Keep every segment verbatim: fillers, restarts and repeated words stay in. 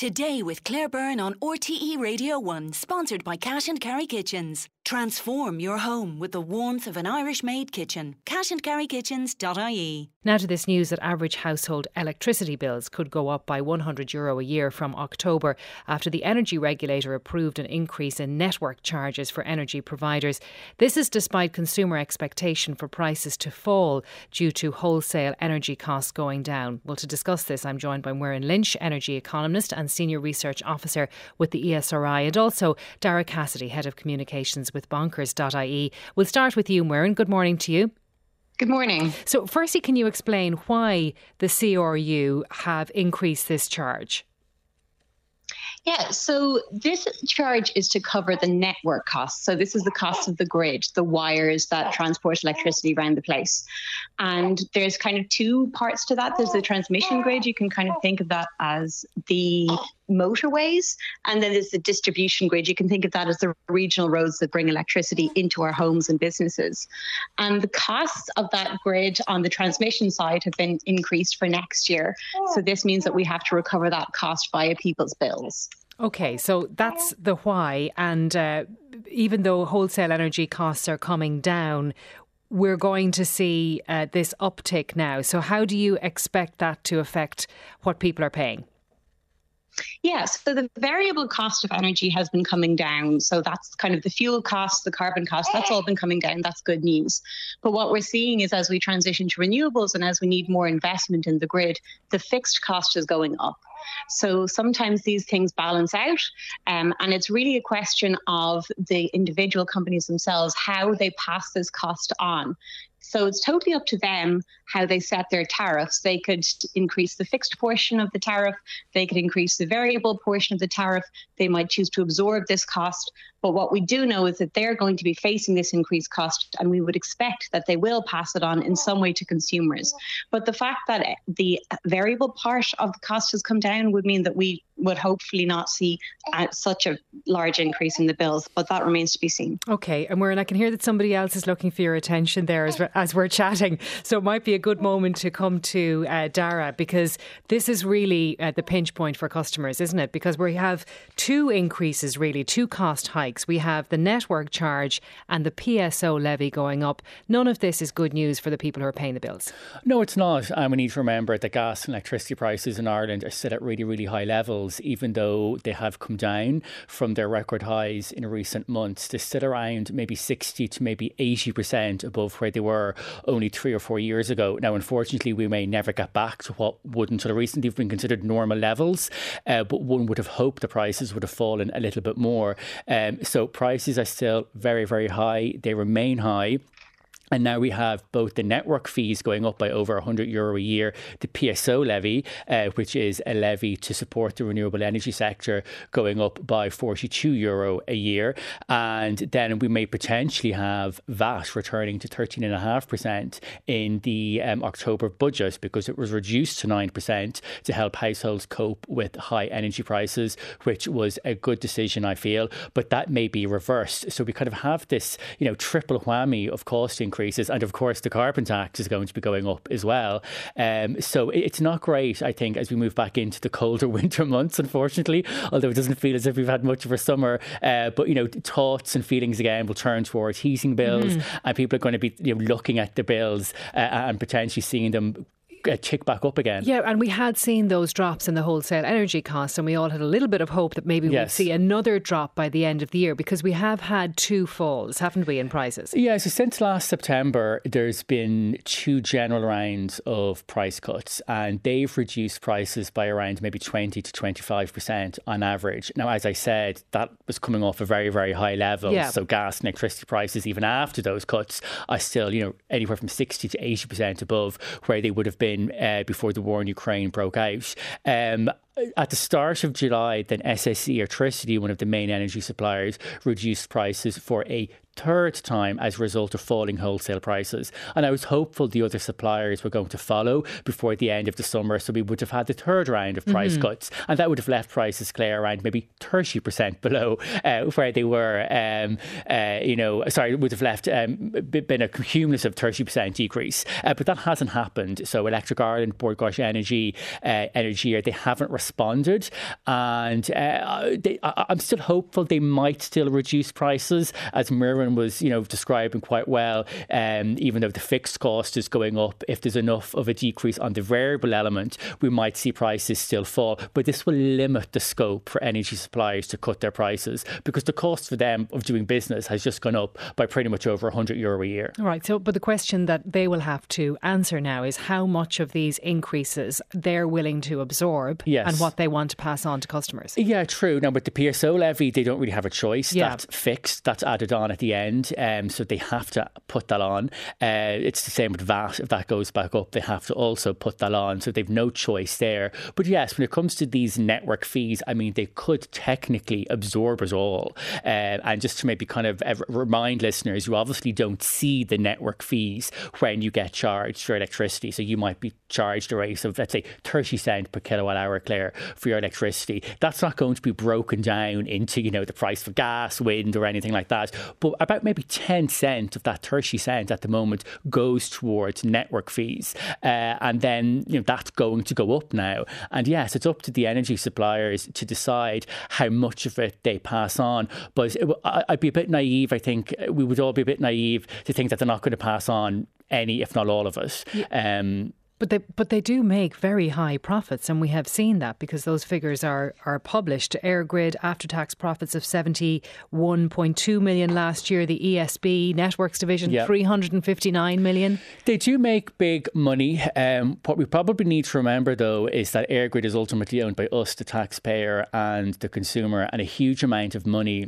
Today with Claire Byrne on R T E Radio one, sponsored by Cash and Carry Kitchens. Transform your home with the warmth of an Irish-made kitchen. cash and carry kitchens dot I E. Now to this news that average household electricity bills could go up by one hundred euro a year from October after the energy regulator approved an increase in network charges for energy providers. This is despite consumer expectation for prices to fall due to wholesale energy costs going down. Well, to discuss this, I'm joined by Muireann Lynch, energy economist and senior research officer with the E S R I, and also Dara Cassidy, head of communications with bonkers dot I E. We'll start with you, Muireann. Good morning to you. Good morning. So firstly, can you explain why the C R U have increased this charge? Yeah, so this charge is to cover the network costs. So this is the cost of the grid, the wires that transport electricity around the place. And there's kind of two parts to that. There's the transmission grid. You can kind of think of that as the motorways. And then there's the distribution grid. You can think of that as the regional roads that bring electricity into our homes and businesses. And the costs of that grid on the transmission side have been increased for next year. So this means that we have to recover that cost via people's bills. OK, so that's the why. And uh, even though wholesale energy costs are coming down, we're going to see uh, this uptick now. So how do you expect that to affect what people are paying? Yes, so the variable cost of energy has been coming down. So that's kind of the fuel costs, the carbon costs, that's all been coming down. That's good news. But what we're seeing is as we transition to renewables and as we need more investment in the grid, the fixed cost is going up. So sometimes these things balance out, um, and it's really a question of the individual companies themselves, how they pass this cost on. So it's totally up to them how they set their tariffs. They could increase the fixed portion of the tariff. They could increase the variable portion of the tariff. They might choose to absorb this cost. But what we do know is that they're going to be facing this increased cost, and we would expect that they will pass it on in some way to consumers. But the fact that the variable part of the cost has come down would mean that we would hopefully not see uh, such a large increase in the bills, but that remains to be seen. OK, and Muireann, I can hear that somebody else is looking for your attention there as, as we're chatting. So it might be a good moment to come to uh, Dara, because this is really uh, the pinch point for customers, isn't it? Because we have two increases, really, two cost hikes. We have the network charge and the P S O levy going up. None of this is good news for the people who are paying the bills. No, it's not. And we need to remember that gas and electricity prices in Ireland are still at really, really high levels, even though they have come down from their record highs in recent months. They're still around maybe sixty to maybe eighty percent above where they were only three or four years ago. Now, unfortunately, we may never get back to what would until recently have been considered normal levels, uh, but one would have hoped the prices would have fallen a little bit more. Um, so prices are still very, very high. They remain high. And now we have both the network fees going up by over one hundred euro a year, the P S O levy, uh, which is a levy to support the renewable energy sector, going up by forty-two euro a year. And then we may potentially have V A T returning to thirteen point five percent in the um, October budget, because it was reduced to nine percent to help households cope with high energy prices, which was a good decision, I feel. But that may be reversed. So we kind of have this, you know, triple whammy of cost increase. And of course, the carbon tax is going to be going up as well. Um, so it's not great, I think, as we move back into the colder winter months, unfortunately, although it doesn't feel as if we've had much of a summer. Uh, but, you know, thoughts and feelings again will turn towards heating bills, mm. and people are going to be, you know, looking at the bills uh, and potentially seeing them tick back up again. Yeah, and we had seen those drops in the wholesale energy costs, and we all had a little bit of hope that maybe yes. we'd see another drop by the end of the year, because we have had two falls, haven't we, in prices? Yeah, so since last September, there's been two general rounds of price cuts, and they've reduced prices by around maybe twenty to twenty-five percent on average. Now, as I said, that was coming off a very, very high level. Yeah. So gas and electricity prices, even after those cuts, are still, you know, anywhere from sixty to eighty percent above where they would have been Uh, before the war in Ukraine broke out. Um, At the start of July, then S S E Electricity, one of the main energy suppliers, reduced prices for a third time as a result of falling wholesale prices. And I was hopeful the other suppliers were going to follow before the end of the summer, so we would have had the third round of price mm-hmm. cuts, and that would have left prices, Claire, around maybe thirty percent below uh, where they were. Um, uh, you know, sorry, would have left um, been a cumulative thirty percent decrease, uh, but that hasn't happened. So Electric Ireland, Bord Gáis Energy, uh, Energy, they haven't responded, and uh, they, I, I'm still hopeful they might still reduce prices, as Muireann was, you know, describing quite well. Um, even though the fixed cost is going up, if there's enough of a decrease on the variable element, we might see prices still fall. But this will limit the scope for energy suppliers to cut their prices, because the cost for them of doing business has just gone up by pretty much over one hundred euro a year. Right. So, but the question that they will have to answer now is how much of these increases they're willing to absorb, yes, and what they want to pass on to customers. Yeah, true. Now, with the P S O levy, they don't really have a choice. Yeah. That's fixed. That's added on at the end. Um, so they have to put that on. Uh, it's the same with V A T. If that goes back up, they have to also put that on. So they've no choice there. But yes, when it comes to these network fees, I mean, they could technically absorb it all. Uh, and just to maybe kind of remind listeners, you obviously don't see the network fees when you get charged for electricity. So you might be charged a rate of, let's say, thirty cent per kilowatt hour, Claire, for your electricity. That's not going to be broken down into, you know, the price for gas, wind or anything like that. But about maybe ten cent of that thirty cent at the moment goes towards network fees. Uh, and then, you know, that's going to go up now. And yes, it's up to the energy suppliers to decide how much of it they pass on. But it, I'd be a bit naive, I think. We would all be a bit naive to think that they're not going to pass on any, if not all of it. Yeah. Um, But they but they do make very high profits, and we have seen that because those figures are are published. EirGrid after-tax profits of seventy-one point two million last year. The E S B Networks division, yep, three hundred fifty-nine million. They do make big money. Um, what we probably need to remember, though, is that EirGrid is ultimately owned by us, the taxpayer and the consumer, and a huge amount of money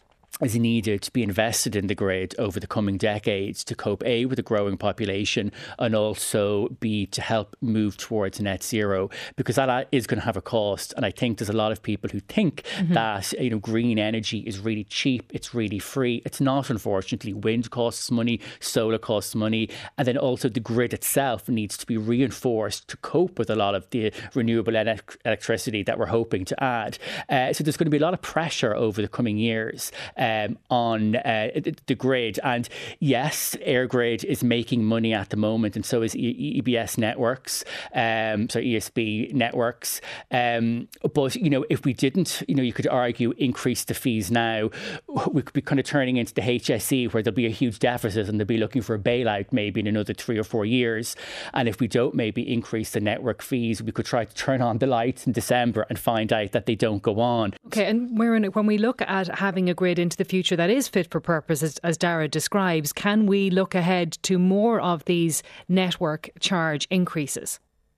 is needed to be invested in the grid over the coming decades to cope, A, with a growing population, and also, B, to help move towards net zero, because that is going to have a cost. And I think there's a lot of people who think mm-hmm. that, you know, green energy is really cheap, it's really free. It's not, unfortunately. Wind costs money, solar costs money, and then also the grid itself needs to be reinforced to cope with a lot of the renewable elec- electricity that we're hoping to add. Uh, so there's going to be a lot of pressure over the coming years Um, on uh, the grid. And yes, EirGrid is making money at the moment, and so is E B S Networks, um, so E S B Networks. Um, but, you know, if we didn't, you know, you could argue increase the fees now, we could be kind of turning into the H S E, where there'll be a huge deficit and they'll be looking for a bailout maybe in another three or four years. And if we don't maybe increase the network fees, we could try to turn on the lights in December and find out that they don't go on. Okay, and Muireann, when we look at having a grid into the future that is fit for purpose, as, as Darragh describes, can we look ahead to more of these network charge increases?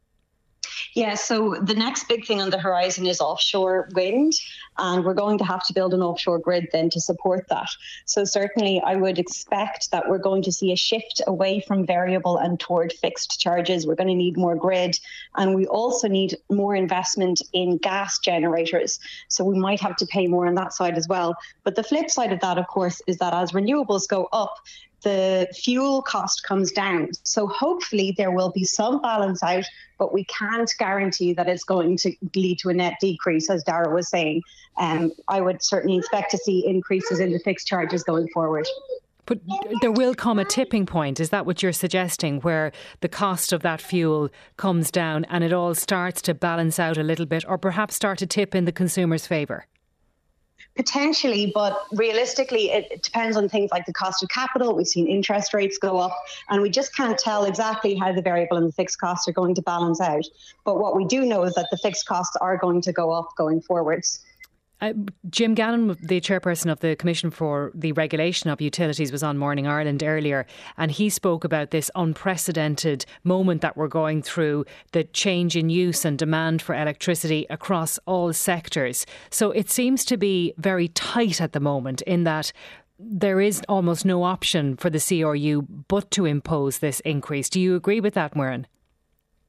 Yeah, so the next big thing on the horizon is offshore wind, and we're going to have to build an offshore grid then to support that. So certainly I would expect that we're going to see a shift away from variable and toward fixed charges. We're going to need more grid, and we also need more investment in gas generators. So we might have to pay more on that side as well. But the flip side of that, of course, is that as renewables go up, the fuel cost comes down. So hopefully there will be some balance out, but we can't guarantee that it's going to lead to a net decrease, as Darragh was saying. Um, I would certainly expect to see increases in the fixed charges going forward. But there will come a tipping point, is that what you're suggesting, where the cost of that fuel comes down and it all starts to balance out a little bit, or perhaps start to tip in the consumer's favour? Potentially, but realistically, it, it depends on things like the cost of capital. We've seen interest rates go up, and we just can't tell exactly how the variable and the fixed costs are going to balance out. But what we do know is that the fixed costs are going to go up going forwards. Uh, Jim Gannon, the chairperson of the Commission for the Regulation of Utilities, was on Morning Ireland earlier, and he spoke about this unprecedented moment that we're going through, the change in use and demand for electricity across all sectors. So it seems to be very tight at the moment, in that there is almost no option for the C R U but to impose this increase. Do you agree with that, Muireann?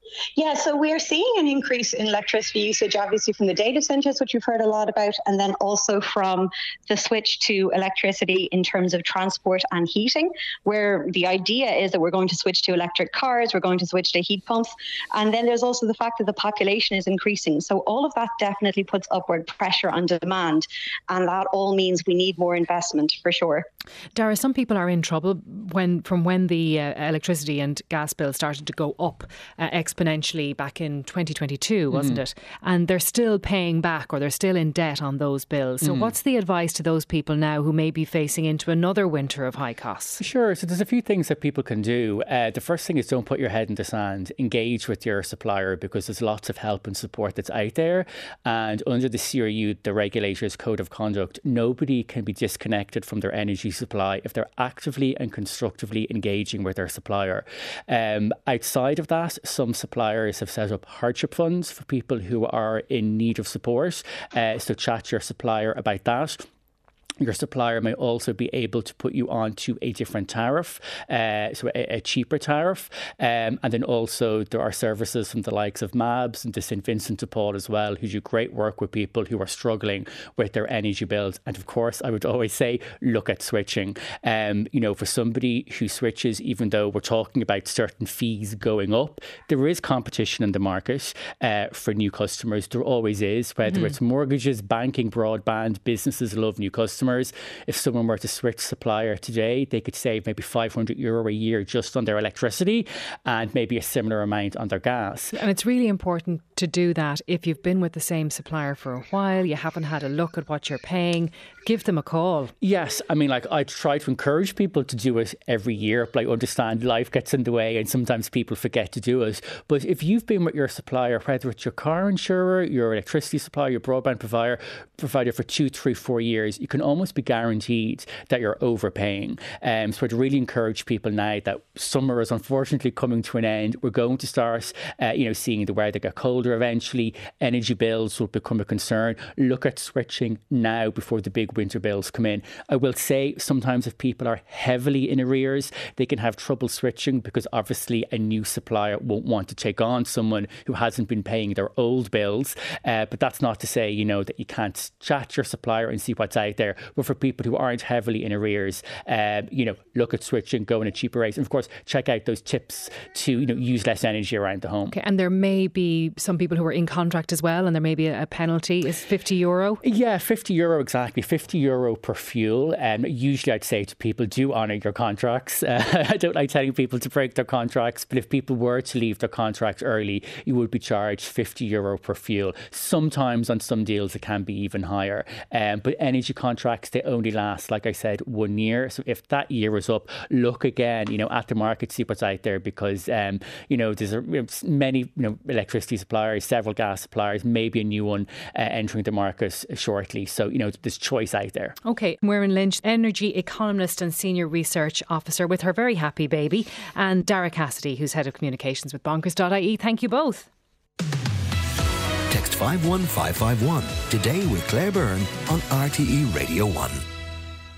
Yeah, so we're seeing an increase in electricity usage, obviously from the data centres, which we've heard a lot about, and then also from the switch to electricity in terms of transport and heating, where the idea is that we're going to switch to electric cars, we're going to switch to heat pumps. And then there's also the fact that the population is increasing. So all of that definitely puts upward pressure on demand. And that all means we need more investment for sure. Darragh, some people are in trouble when from when the uh, electricity and gas bills started to go up uh, exponentially back in twenty twenty-two, wasn't mm. it? And they're still paying back, or they're still in debt on those bills. So mm. what's the advice to those people now who may be facing into another winter of high costs? Sure. So there's a few things that people can do. Uh, the first thing is don't put your head in the sand. Engage with your supplier, because there's lots of help and support that's out there. And under the C R U, the regulator's code of conduct, nobody can be disconnected from their energy supply if they're actively and constructively engaging with their supplier. Um, outside of that, some suppliers have set up hardship funds for people who are in need of support. Uh, so chat to your supplier about that. Your supplier may also be able to put you on to a different tariff, uh, so a, a cheaper tariff. Um, and then also there are services from the likes of M A B S and the Saint Vincent de Paul as well, who do great work with people who are struggling with their energy bills. And of course, I would always say, look at switching. Um, you know, for somebody who switches, even though we're talking about certain fees going up, there is competition in the market uh, for new customers. There always is, whether mm. it's mortgages, banking, broadband, businesses love new customers. If someone were to switch supplier today, they could save maybe five hundred euro a year just on their electricity and maybe a similar amount on their gas. And it's really important to do that if you've been with the same supplier for a while, you haven't had a look at what you're paying, give them a call. Yes, I mean, like, I try to encourage people to do it every year, but I understand life gets in the way and sometimes people forget to do it. But if you've been with your supplier, whether it's your car insurer, your electricity supplier, your broadband provider, provider for two, three, four years, you can almost be guaranteed that you're overpaying. Um, so I'd really encourage people now that summer is unfortunately coming to an end. We're going to start, uh, you know, seeing the weather get colder eventually. Energy bills will become a concern. Look at switching now before the big winter bills come in. I will say sometimes if people are heavily in arrears, they can have trouble switching because obviously a new supplier won't want to take on someone who hasn't been paying their old bills. Uh, but that's not to say, you know, that you can't chat your supplier and see what's out there. But for people who aren't heavily in arrears, um, you know, look at switching, go in at cheaper rates. And of course, check out those tips to, you know, use less energy around the home. Okay, and there may be some people who are in contract as well, and there may be a penalty. Is fifty euro? Yeah, fifty euro exactly. fifty euro per fuel. And um, usually I'd say to people, do honour your contracts. Uh, I don't like telling people to break their contracts, but if people were to leave their contract early, you would be charged fifty euro per fuel. Sometimes on some deals it can be even higher. Um, but energy contracts, they only last, like I said, one year. So if that year is up, look again, you know, at the market, see what's out there, because, um, you know, there's a, many, you know, electricity suppliers, several gas suppliers, maybe a new one uh, entering the market shortly. So, you know, there's choice out there. OK, Muireann Lynch, energy economist and senior research officer with her very happy baby, and Darragh Cassidy, who's head of communications with bonkers dot I E. Thank you both. Text five one five five one today with Claire Byrne on R T E Radio one.